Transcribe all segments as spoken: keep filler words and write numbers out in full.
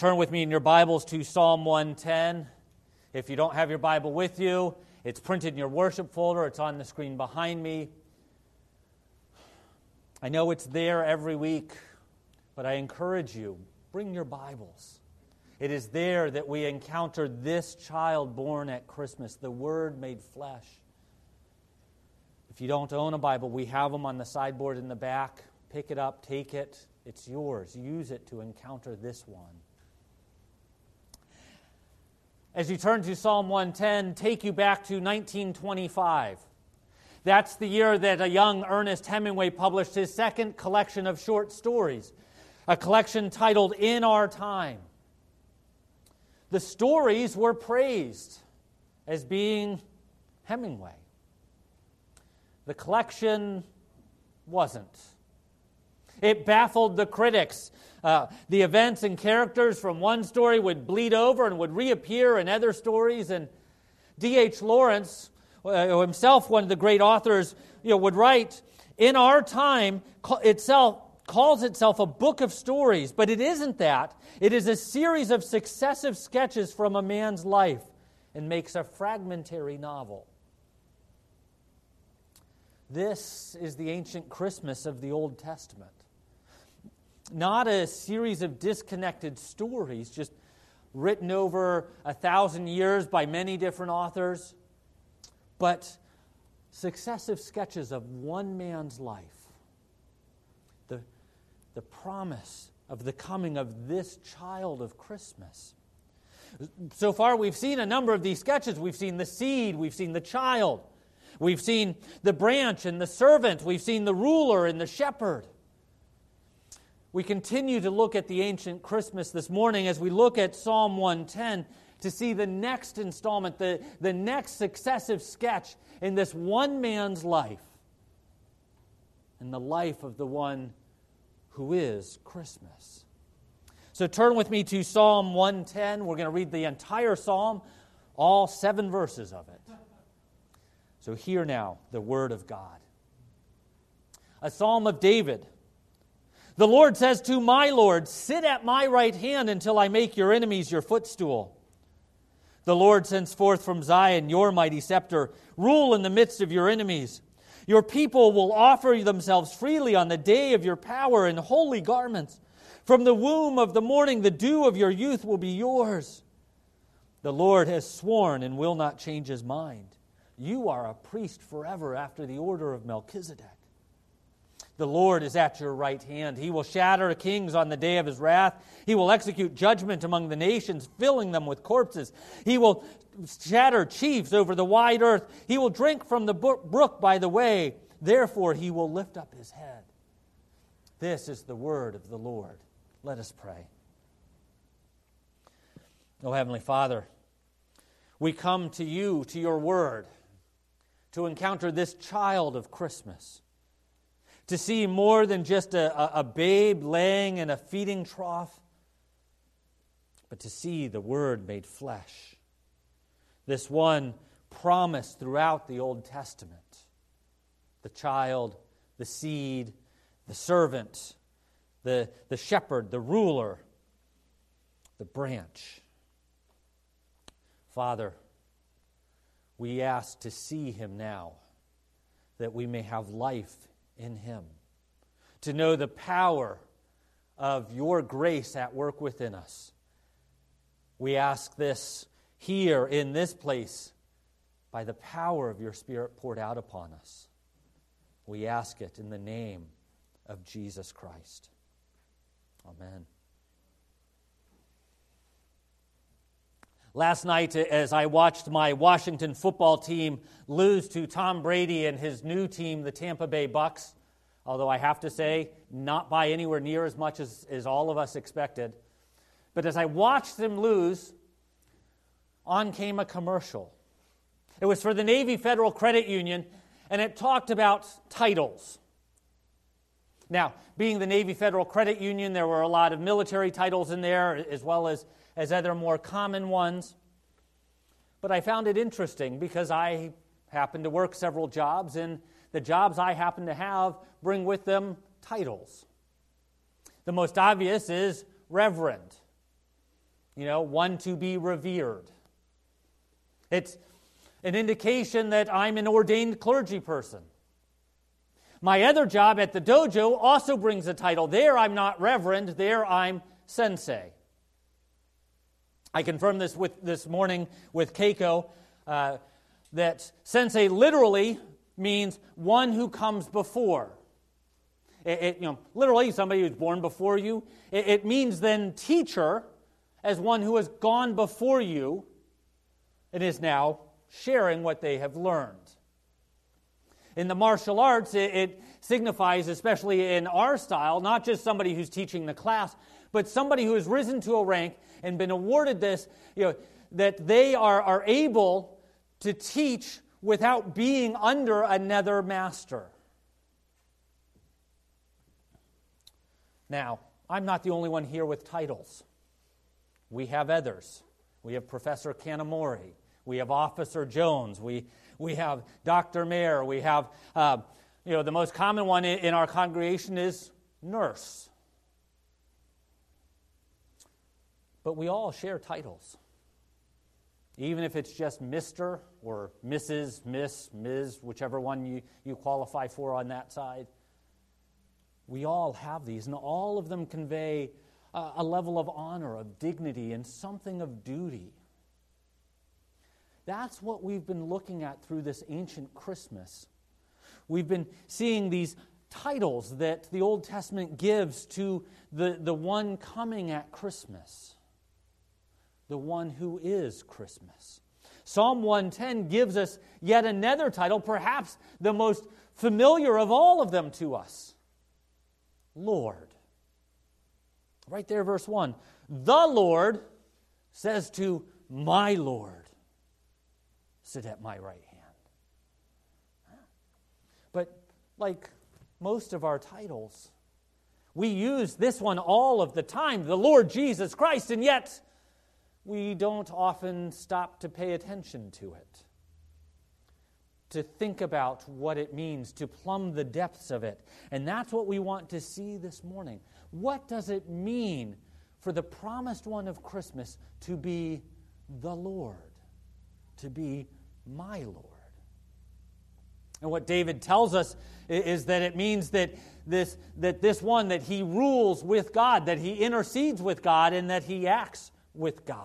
Turn with me in your Bibles to Psalm one ten. If you don't have your Bible with you, it's printed in your worship folder. It's on the screen behind me. I know it's there every week, but I encourage you, bring your Bibles. It is there that we encounter this child born at Christmas, the Word made flesh. If you don't own a Bible, we have them on the sideboard in the back. Pick it up, take it. It's yours. Use it to encounter this one. As you turn to Psalm one ten, take you back to nineteen twenty-five. That's the year that a young Ernest Hemingway published his second collection of short stories, a collection titled In Our Time. The stories were praised as being Hemingway. The collection wasn't. It baffled the critics. Uh, the events and characters from one story would bleed over and would reappear in other stories. And D H Lawrence, uh, himself one of the great authors, you know, would write, "In Our Time" itself calls itself a book of stories, but it isn't that. It is a series of successive sketches from a man's life and makes a fragmentary novel. This is the ancient Christmas of the Old Testament. Not a series of disconnected stories, just written over a thousand years by many different authors, but successive sketches of one man's life. The, the promise of the coming of this child of Christmas. So far, we've seen a number of these sketches. We've seen the seed, we've seen the child, we've seen the branch and the servant, we've seen the ruler and the shepherd. We continue to look at the ancient Christmas this morning as we look at Psalm one ten to see the next installment, the, the next successive sketch in this one man's life and the life of the one who is Christmas. So turn with me to Psalm one ten. We're going to read the entire psalm, all seven verses of it. So hear now the word of God. A psalm of David. The Lord says to my Lord, "Sit at my right hand until I make your enemies your footstool." The Lord sends forth from Zion your mighty scepter. Rule in the midst of your enemies. Your people will offer themselves freely on the day of your power in holy garments. From the womb of the morning, the dew of your youth will be yours. The Lord has sworn and will not change his mind. You are a priest forever after the order of Melchizedek. The Lord is at your right hand. He will shatter kings on the day of his wrath. He will execute judgment among the nations, filling them with corpses. He will shatter chiefs over the wide earth. He will drink from the brook by the way. Therefore he will lift up his head. This is the word of the Lord. Let us pray. O Heavenly Father, we come to you, to your word, to encounter this child of Christmas, to see more than just a, a babe laying in a feeding trough, but to see the Word made flesh. This one promised throughout the Old Testament. The child, the seed, the servant, the, the shepherd, the ruler, the branch. Father, we ask to see him now, that we may have life in him, to know the power of your grace at work within us. We ask this here in this place by the power of your Spirit poured out upon us. We ask it in the name of Jesus Christ. Amen. Last night, as I watched my Washington football team lose to Tom Brady and his new team, the Tampa Bay Bucks, although I have to say, not by anywhere near as much as, as all of us expected. But as I watched them lose, on came a commercial. It was for the Navy Federal Credit Union, and it talked about titles. Now, being the Navy Federal Credit Union, there were a lot of military titles in there, as well as as other more common ones. But I found it interesting because I happen to work several jobs, and the jobs I happen to have bring with them titles. The most obvious is Reverend. you know, one to be revered. It's an indication that I'm an ordained clergy person. My other job at the dojo also brings a title. There I'm not reverend, there I'm sensei. I confirmed this with this morning with Keiko, uh, that sensei literally means one who comes before. It, it, you know, literally somebody who's born before you. It, it means then teacher as one who has gone before you and is now sharing what they have learned. In the martial arts, it, it signifies, especially in our style, not just somebody who's teaching the class, but somebody who has risen to a rank and been awarded this, you know, that they are, are able to teach without being under another master. Now, I'm not the only one here with titles. We have others. We have Professor Kanamori. We have Officer Jones. We we have Doctor Mayer. We have, uh, you know, the most common one in, in our congregation is nurse. But we all share titles. Even if it's just Mister or Missus, Miss, Miz, whichever one you, you qualify for on that side. We all have these, and all of them convey a, a level of honor, of dignity, and something of duty. That's what we've been looking at through this ancient Christmas. We've been seeing these titles that the Old Testament gives to the, the one coming at Christmas. The one who is Christmas. Psalm one ten gives us yet another title, perhaps the most familiar of all of them to us. Lord. Right there, verse one. The Lord says to my Lord, sit at my right hand. But like most of our titles, we use this one all of the time, the Lord Jesus Christ, and yet we don't often stop to pay attention to it, to think about what it means, to plumb the depths of it. And that's what we want to see this morning. What does it mean for the promised one of Christmas to be the Lord, to be my Lord? And what David tells us is that it means that this, that this one, that he rules with God, that he intercedes with God, and that he acts with God.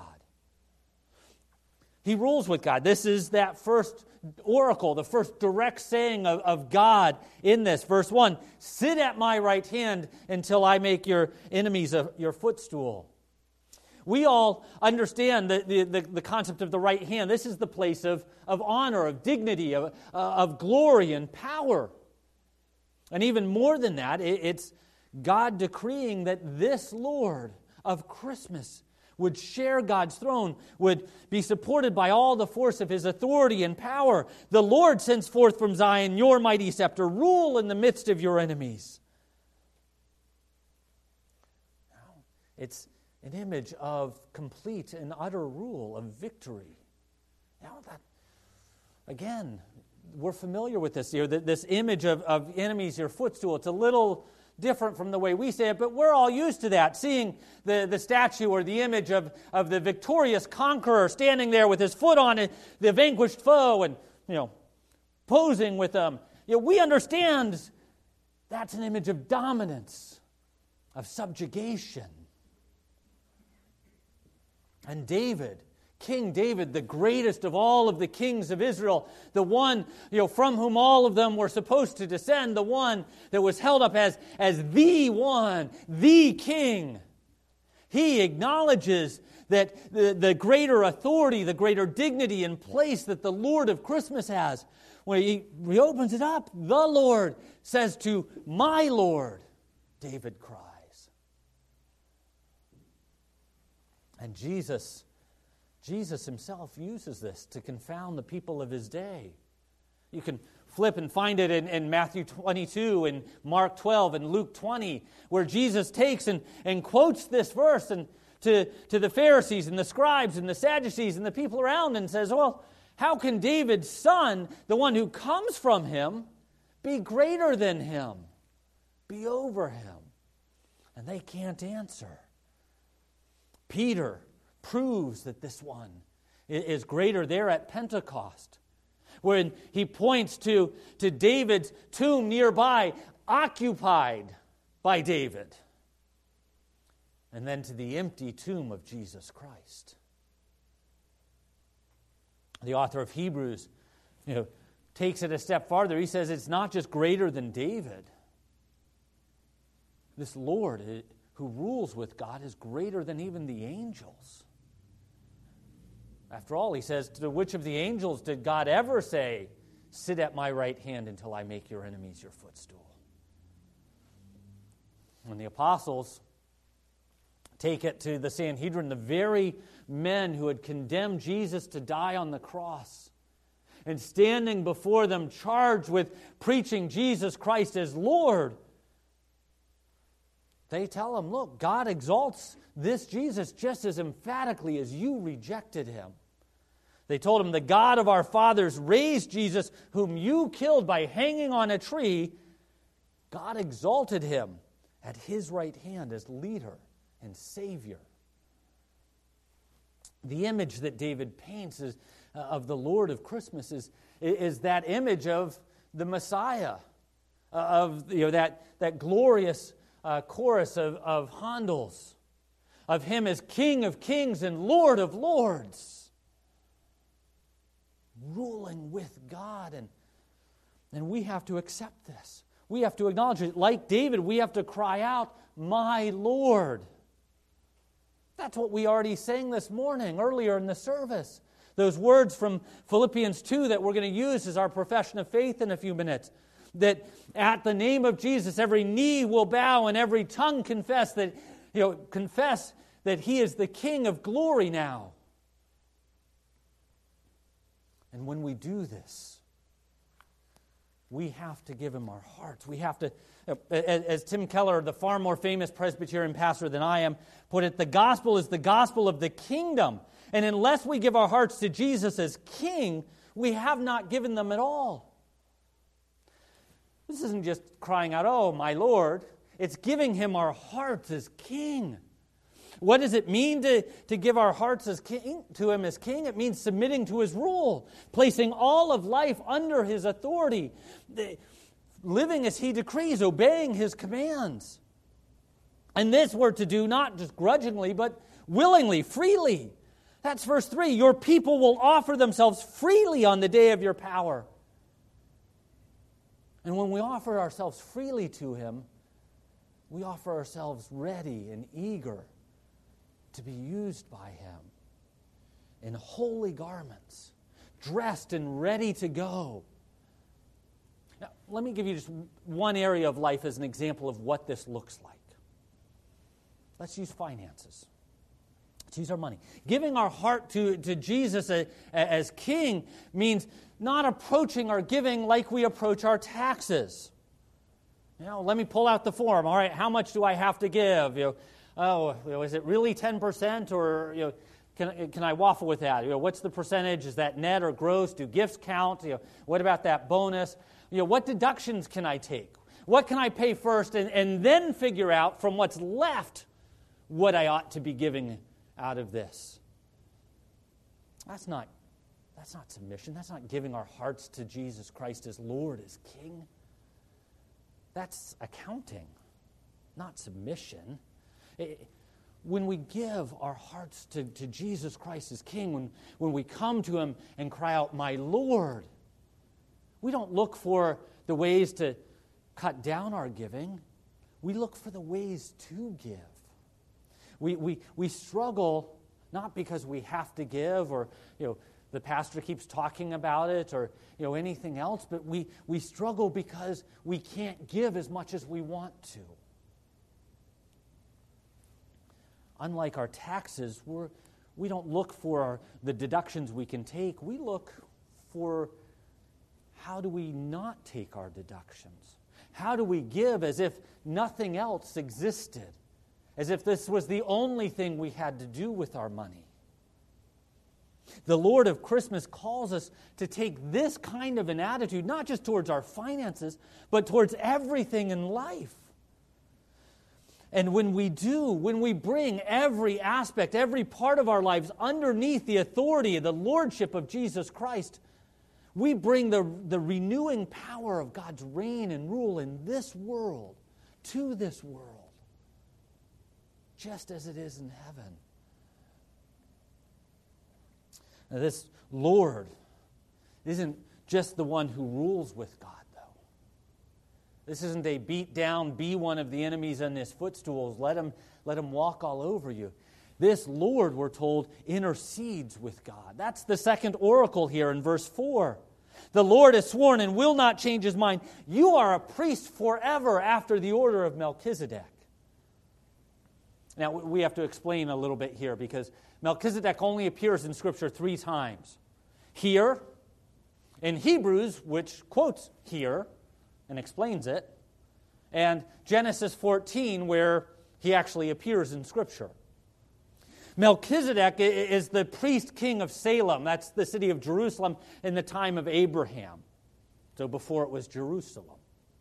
He rules with God. This is that first oracle, the first direct saying of, of God in this. Verse one, sit at my right hand until I make your enemies a, your footstool. We all understand the, the, the, the concept of the right hand. This is the place of, of honor, of dignity, of, uh, of glory and power. And even more than that, it, it's God decreeing that this Lord of Christmas would share God's throne, would be supported by all the force of his authority and power. The Lord sends forth from Zion your mighty scepter. Rule in the midst of your enemies. It's an image of complete and utter rule, of victory. Now that, again, we're familiar with this here, this image of, of enemies, your footstool. It's a little different from the way we say it, but we're all used to that, seeing the, the statue or the image of, of the victorious conqueror standing there with his foot on it, the vanquished foe, and, you know, posing with them. You know, we understand that's an image of dominance, of subjugation. And David, King David, the greatest of all of the kings of Israel, the one, you know, from whom all of them were supposed to descend, the one that was held up as, as the one, the king. He acknowledges that the, the greater authority, the greater dignity and place that the Lord of Christmas has. When he reopens it up, the Lord says to my Lord, David cries. And Jesus Jesus himself uses this to confound the people of his day. You can flip and find it in, in Matthew twenty-two and Mark twelve and Luke twenty, where Jesus takes and, and quotes this verse and to, to the Pharisees and the scribes and the Sadducees and the people around and says, well, how can David's son, the one who comes from him, be greater than him, be over him? And they can't answer. Peter proves that this one is greater there at Pentecost, when he points to, to David's tomb nearby, occupied by David, and then to the empty tomb of Jesus Christ. The author of Hebrews, you know, takes it a step farther. He says it's not just greater than David. This Lord who rules with God is greater than even the angels. After all, he says, to which of the angels did God ever say, sit at my right hand until I make your enemies your footstool? When the apostles take it to the Sanhedrin, the very men who had condemned Jesus to die on the cross, and standing before them charged with preaching Jesus Christ as Lord, they tell him, look, God exalts this Jesus just as emphatically as you rejected him. They told him, the God of our fathers raised Jesus, whom you killed by hanging on a tree. God exalted him at his right hand as leader and Savior. The image that David paints is, uh, of the Lord of Christmas is, is that image of the Messiah, uh, of you know that, that glorious uh, chorus of, of Handel's, of him as King of kings and Lord of lords, ruling with God. And, and we have to accept this. We have to acknowledge it. Like David, we have to cry out, my Lord. That's what we already sang this morning, earlier in the service. Those words from Philippians two that we're going to use as our profession of faith in a few minutes. That at the name of Jesus, every knee will bow and every tongue confess that, you know, confess that He is the King of glory now. And when we do this, we have to give Him our hearts. We have to, as Tim Keller, the far more famous Presbyterian pastor than I am, put it, the gospel is the gospel of the kingdom. And unless we give our hearts to Jesus as King, we have not given them at all. This isn't just crying out, oh, my Lord. It's giving Him our hearts as King. What does it mean to, to give our hearts as king, to Him as King? It means submitting to His rule, placing all of life under His authority, living as He decrees, obeying His commands. And this we're to do not just grudgingly, but willingly, freely. That's verse three. Your people will offer themselves freely on the day of your power. And when we offer ourselves freely to Him, we offer ourselves ready and eager to be used by Him in holy garments, dressed and ready to go. Now, let me give you just one area of life as an example of what this looks like. Let's use finances. Let's use our money. Giving our heart to, to Jesus as, as King means not approaching our giving like we approach our taxes. You know, let me pull out the form. All right, how much do I have to give? You know, oh, you know, is it really ten percent, or you know, can can I waffle with that? You know, what's the percentage? Is that net or gross? Do gifts count? You know, what about that bonus? You know, what deductions can I take? What can I pay first, and, and then figure out from what's left what I ought to be giving out of this? That's not that's not submission. That's not giving our hearts to Jesus Christ as Lord, as King. That's accounting, not submission. It, when we give our hearts to, to Jesus Christ as King, when, when we come to Him and cry out, my Lord, we don't look for the ways to cut down our giving. We look for the ways to give. We, we, we struggle not because we have to give, or you know the pastor keeps talking about it, or you know anything else, but we, we struggle because we can't give as much as we want to. Unlike our taxes, we're, we don't look for our, the deductions we can take. We look for how do we not take our deductions? How do we give as if nothing else existed? As if this was the only thing we had to do with our money. The Lord of Christmas calls us to take this kind of an attitude, not just towards our finances, but towards everything in life. And when we do, when we bring every aspect, every part of our lives underneath the authority, the lordship of Jesus Christ, we bring the, the renewing power of God's reign and rule in this world to this world, just as it is in heaven. Now, this Lord isn't just the one who rules with God, though. This isn't a beat down, be one of the enemies on his footstools, let him, let him walk all over you. This Lord, we're told, intercedes with God. That's the second oracle here in verse four. The Lord has sworn and will not change his mind. You are a priest forever after the order of Melchizedek. Now, we have to explain a little bit here because Melchizedek only appears in Scripture three times. Here, in Hebrews, which quotes here and explains it, and Genesis fourteen, where he actually appears in Scripture. Melchizedek is the priest king of Salem. That's the city of Jerusalem in the time of Abraham. So before it was Jerusalem.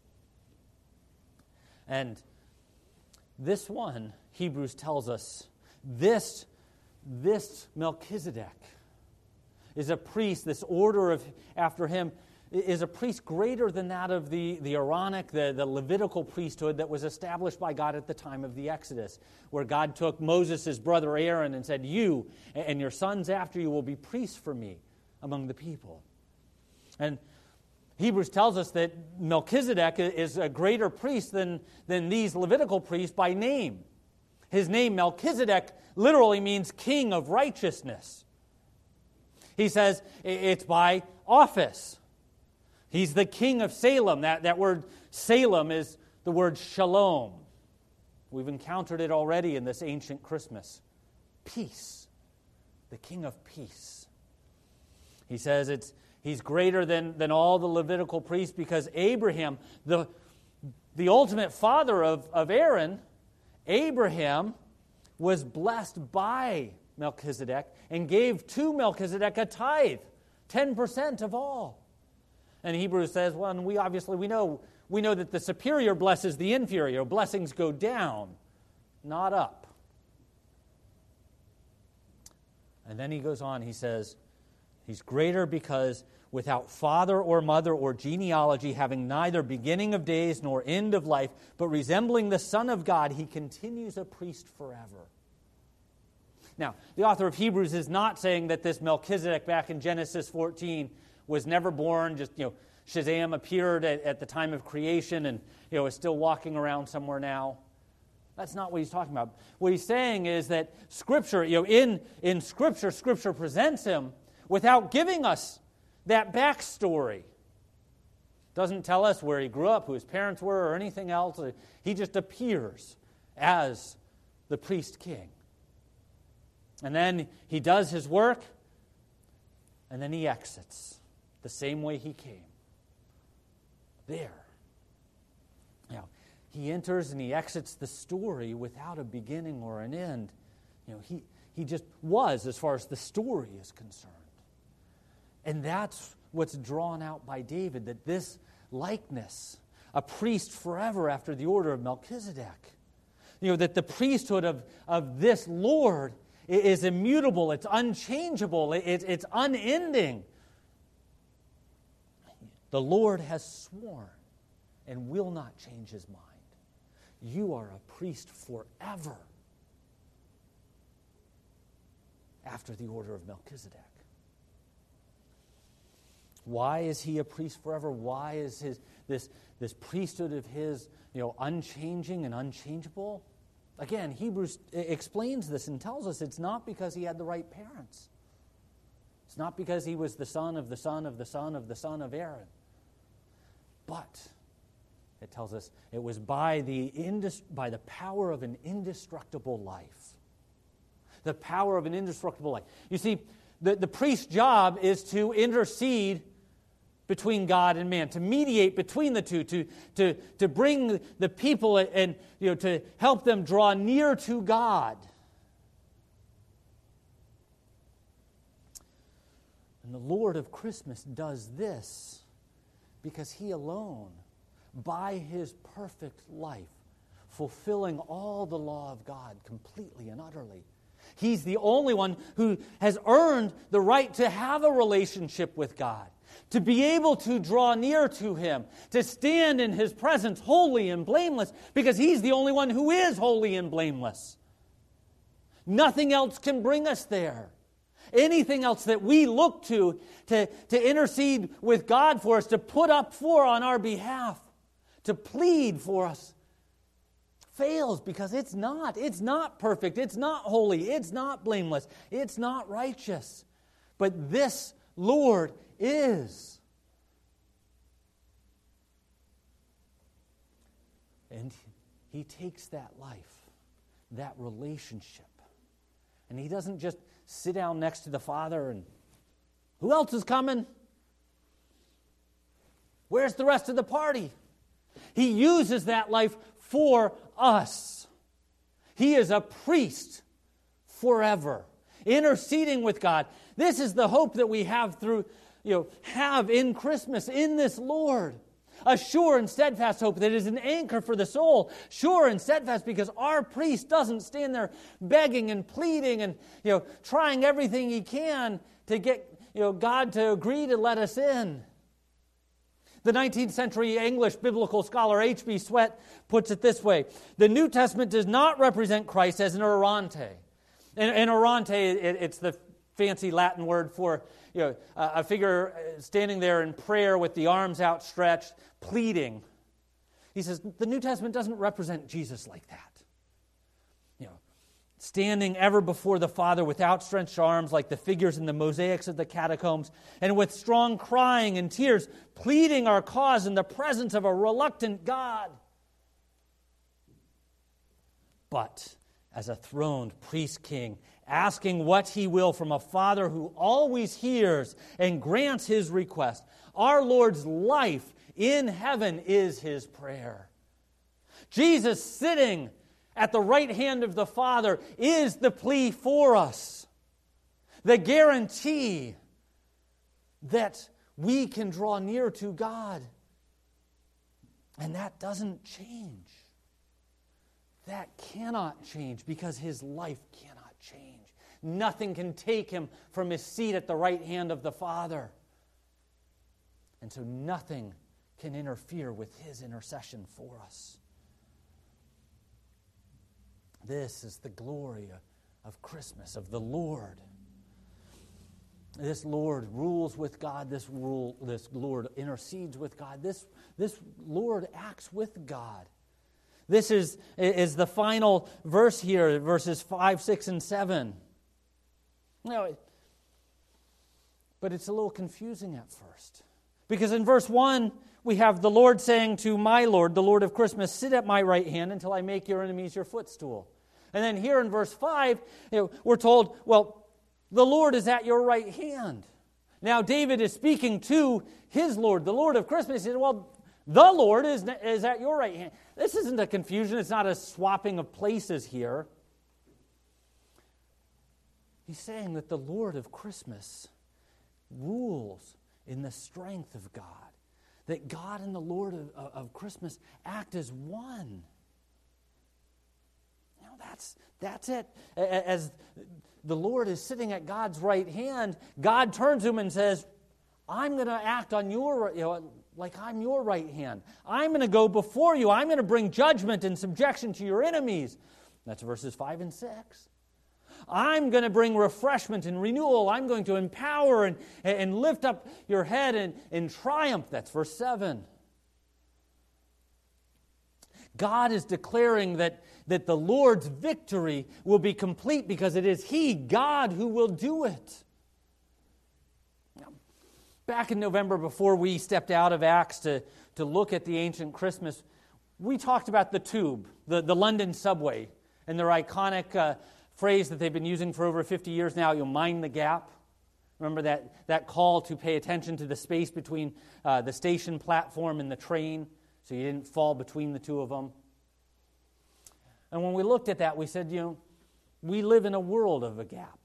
And this one, Hebrews tells us, this, this Melchizedek is a priest, this order of after him, is a priest greater than that of the, the Aaronic, the, the Levitical priesthood that was established by God at the time of the Exodus, where God took Moses, his brother Aaron, and said, you and your sons after you will be priests for me among the people. And Hebrews tells us that Melchizedek is a greater priest than, than these Levitical priests by name. His name, Melchizedek, literally means king of righteousness. He says it's by office. He's the king of Salem. That, that word Salem is the word shalom. We've encountered it already in this ancient Christmas. Peace. The king of peace. He says it's he's greater than, than all the Levitical priests because Abraham, the, the ultimate father of, of Aaron, Abraham was blessed by Melchizedek and gave to Melchizedek a tithe, ten percent of all. And Hebrews says, well, and we obviously, we know, we know that the superior blesses the inferior. Blessings go down, not up. And then he goes on, he says, he's greater because without father or mother or genealogy, having neither beginning of days nor end of life, but resembling the Son of God, he continues a priest forever. Now, the author of Hebrews is not saying that this Melchizedek back in Genesis fourteen was never born, just, you know, Shazam appeared at, at the time of creation and, you know, is still walking around somewhere now. That's not what he's talking about. What he's saying is that Scripture, you know, in, in Scripture, Scripture presents him without giving us that backstory. Doesn't tell us where he grew up, who his parents were, or anything else. He just appears as the priest king. And then he does his work, and then he exits the same way he came. There. Now, he enters and he exits the story without a beginning or an end. You know, he, he just was as far as the story is concerned. And that's what's drawn out by David, that this likeness, a priest forever after the order of Melchizedek, you know, that the priesthood of, of this Lord is immutable, it's unchangeable, it, it's unending. The Lord has sworn and will not change his mind. You are a priest forever after the order of Melchizedek. Why is he a priest forever? Why is his this, this priesthood of his, you know, unchanging and unchangeable? Again, Hebrews explains this and tells us it's not because he had the right parents. It's not because he was the son of the son of the son of the son of Aaron. But it tells us it was by the indus- by the power of an indestructible life. The power of an indestructible life. You see, the, the priest's job is to intercede between God and man, to mediate between the two, to, to, to bring the people and, you know, to help them draw near to God. And the Lord of Christmas does this because he alone, by his perfect life, fulfilling all the law of God completely and utterly. He's the only one who has earned the right to have a relationship with God, to be able to draw near to Him, to stand in His presence holy and blameless, because He's the only one who is holy and blameless. Nothing else can bring us there. Anything else that we look to, to to intercede with God for us, to put up for on our behalf, to plead for us, fails because it's not. It's not perfect. It's not holy. It's not blameless. It's not righteous. But this Lord is. And He takes that life, that relationship, and He doesn't just sit down next to the Father and, who else is coming? Where's the rest of the party? He uses that life for us. He is a priest forever, interceding with God. This is the hope that we have through, you know, have in Christmas, in this Lord. A sure and steadfast hope that is an anchor for the soul. Sure and steadfast because our priest doesn't stand there begging and pleading and, you know, trying everything he can to get, you know, God to agree to let us in. The nineteenth century English biblical scholar H B Sweat puts it this way: the New Testament does not represent Christ as an orante. An, an orante, it, it's the fancy Latin word for, you know, a figure standing there in prayer with the arms outstretched, pleading. He says the New Testament doesn't represent Jesus like that. You know, standing ever before the Father with outstretched arms like the figures in the mosaics of the catacombs, and with strong crying and tears, pleading our cause in the presence of a reluctant God. But as a throned priest-king, asking what He will from a Father who always hears and grants His request, our Lord's life in heaven is His prayer. Jesus sitting at the right hand of the Father is the plea for us, the guarantee that we can draw near to God. And that doesn't change. That cannot change because His life cannot change. Nothing can take Him from His seat at the right hand of the Father. And so nothing can interfere with His intercession for us. This is the glory of Christmas, of the Lord. This Lord rules with God. This rule, this Lord intercedes with God. This, this Lord acts with God. This is, is the final verse here, verses five, six, and seven. No, but it's a little confusing at first. Because in verse one, we have the Lord saying to my Lord, the Lord of Christmas, sit at my right hand until I make your enemies your footstool. And then here in verse five, you know, we're told, well, the Lord is at your right hand. Now David is speaking to his Lord, the Lord of Christmas. He said, well, the Lord is, is at your right hand. This isn't a confusion. It's not a swapping of places here. He's saying that the Lord of Christmas rules in the strength of God. That God and the Lord of, of Christmas act as one. You know, that's, that's it. As the Lord is sitting at God's right hand, God turns to him and says, I'm going to act on your, you know, like I'm your right hand. I'm going to go before you. I'm going to bring judgment and subjection to your enemies. That's verses five and six. I'm going to bring refreshment and renewal. I'm going to empower and, and lift up your head in, in triumph. That's verse seven. God is declaring that, that the Lord's victory will be complete because it is He, God, who will do it. Now, back in November, before we stepped out of Acts to, to look at the ancient Christmas, we talked about the tube, the, the London subway, and their iconic uh, phrase that they've been using for over fifty years now, you'll mind the gap. Remember that, that call to pay attention to the space between uh, the station platform and the train, so you didn't fall between the two of them. And when we looked at that, we said, you know, we live in a world of a gap.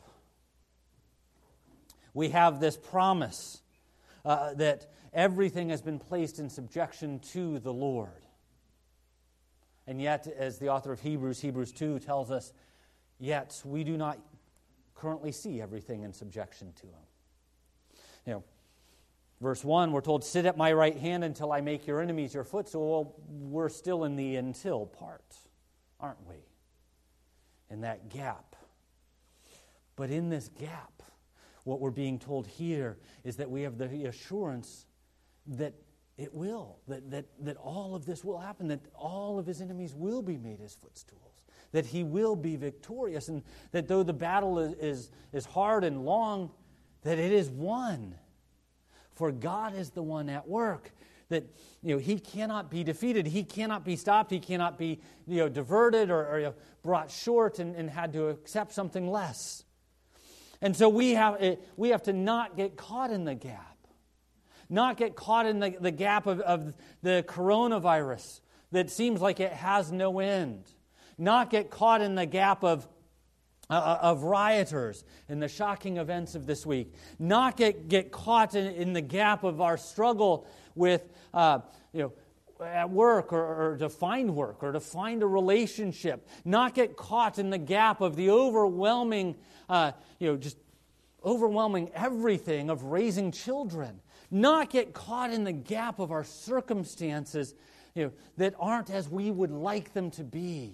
We have this promise uh, that everything has been placed in subjection to the Lord. And yet, as the author of Hebrews, Hebrews two tells us, yet we do not currently see everything in subjection to him. You know, verse one, we're told, sit at my right hand until I make your enemies your footstool. Well, we're still in the until part, aren't we? In that gap. But in this gap, what we're being told here is that we have the assurance that it will, that, that, that all of this will happen, that all of his enemies will be made his footstools, that he will be victorious, and that though the battle is, is, is hard and long, that it is won. For God is the one at work, that you know he cannot be defeated, he cannot be stopped, he cannot be you know diverted or, or you know, brought short and, and had to accept something less. And so we have we have to not get caught in the gap, not get caught in the, the gap of, of the coronavirus that seems like it has no end, not get caught in the gap of Uh, of rioters and the shocking events of this week. Not get, get caught in, in the gap of our struggle with, uh, you know, at work or, or to find work or to find a relationship. Not get caught in the gap of the overwhelming, uh, you know, just overwhelming everything of raising children. Not get caught in the gap of our circumstances, you know, that aren't as we would like them to be.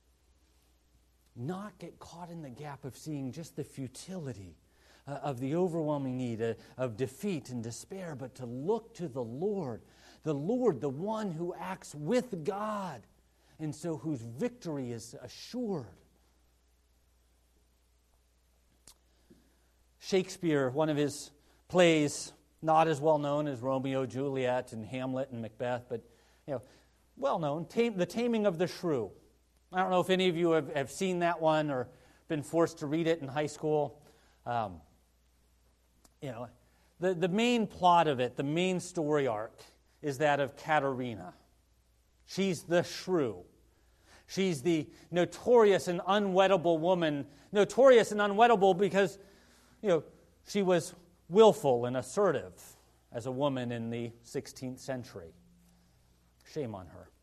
Not get caught in the gap of seeing just the futility uh, of the overwhelming need uh, of defeat and despair, but to look to the Lord, the Lord, the one who acts with God, and so whose victory is assured. Shakespeare, one of his plays, not as well known as Romeo, Juliet, and Hamlet and Macbeth, but you know, well known, Tam- The Taming of the Shrew. I don't know if any of you have, have seen that one or been forced to read it in high school. Um, you know, the, the main plot of it, the main story arc, is that of Katerina. She's the shrew. She's the notorious and unweddable woman. Notorious and unweddable because, you know, she was willful and assertive as a woman in the sixteenth century. Shame on her.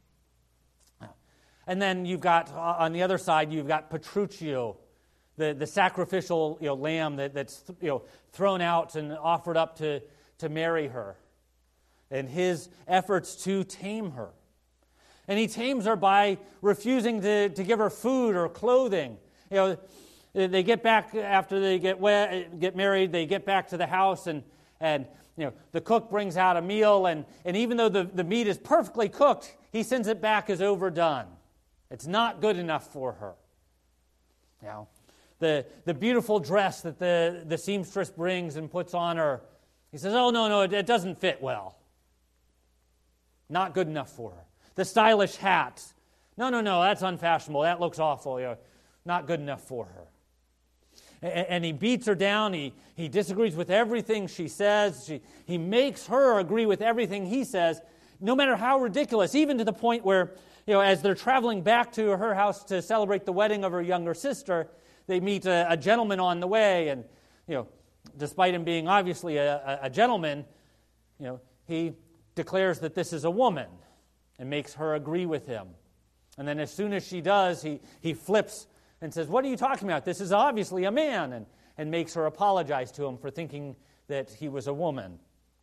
And then you've got, uh, on the other side, you've got Petruchio, the, the sacrificial you know, lamb that, that's you know, thrown out and offered up to, to marry her, and his efforts to tame her. And he tames her by refusing to, to give her food or clothing. You know, they get back after they get wed, get married, they get back to the house, and, and you know, the cook brings out a meal, and, and even though the, the meat is perfectly cooked, he sends it back as overdone. It's not good enough for her. You know, the, the beautiful dress that the, the seamstress brings and puts on her, he says, oh, no, no, it, it doesn't fit well. Not good enough for her. The stylish hat, no, no, no, that's unfashionable. That looks awful. You know, not good enough for her. And, and he beats her down. He, he disagrees with everything she says. She, he makes her agree with everything he says, no matter how ridiculous, even to the point where, you know, as they're traveling back to her house to celebrate the wedding of her younger sister, they meet a, a gentleman on the way, and, you know, despite him being obviously a, a gentleman, you know, he declares that this is a woman and makes her agree with him. And then as soon as she does, he, he flips and says, what are you talking about? This is obviously a man, and, and makes her apologize to him for thinking that he was a woman.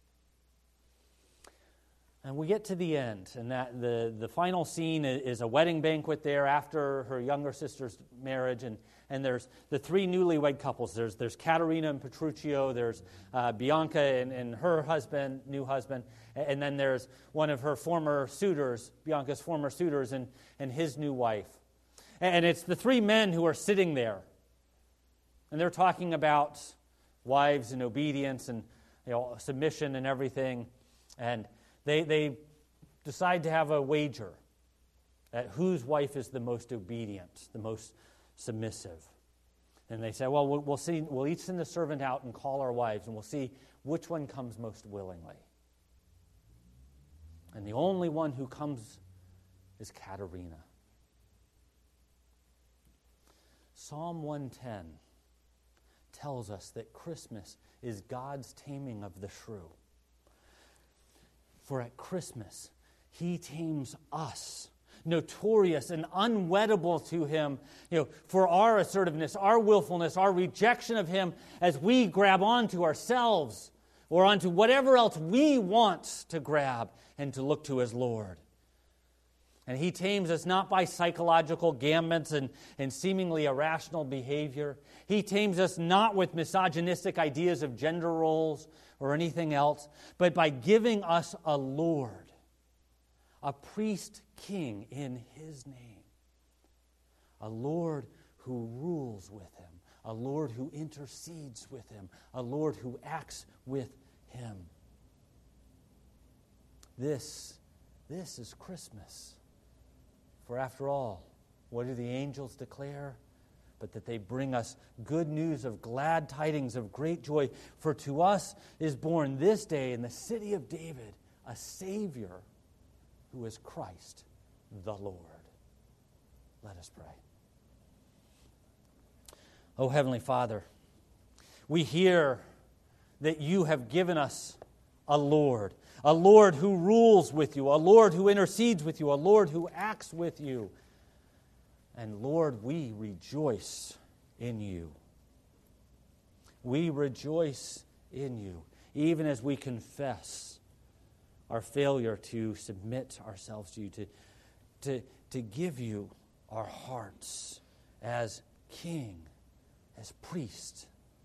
And we get to the end, and that the, the final scene is a wedding banquet there after her younger sister's marriage, and, and there's the three newlywed couples. There's there's Katerina and Petruchio, there's uh, Bianca and, and her husband, new husband, and then there's one of her former suitors, Bianca's former suitors, and, and his new wife. And it's the three men who are sitting there, and they're talking about wives and obedience and you know submission and everything, and They they decide to have a wager at whose wife is the most obedient, the most submissive. And they say, well, we'll, we'll see. We'll each send a servant out and call our wives, and we'll see which one comes most willingly. And the only one who comes is Katerina. Psalm one ten tells us that Christmas is God's taming of the shrew. For at Christmas, he tames us notorious and unwettable to him, you know, for our assertiveness, our willfulness, our rejection of him as we grab onto ourselves or onto whatever else we want to grab and to look to as Lord. And he tames us not by psychological gambits and, and seemingly irrational behavior. He tames us not with misogynistic ideas of gender roles or anything else, but by giving us a Lord, a priest king in his name, a Lord who rules with him, a Lord who intercedes with him, a Lord who acts with him. This, this is Christmas. For after all, what do the angels declare? But that they bring us good news of glad tidings of great joy. For to us is born this day in the city of David a Savior who is Christ the Lord. Let us pray. O Heavenly Father, we hear that you have given us a Lord, a Lord who rules with you, a Lord who intercedes with you, a Lord who acts with you. And Lord, we rejoice in you. We rejoice in you, even as we confess our failure to submit ourselves to you, to, to, to give you our hearts as King, as priest.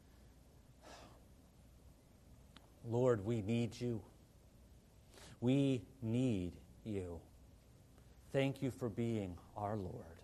Lord, we need you. We need you. Thank you for being our Lord.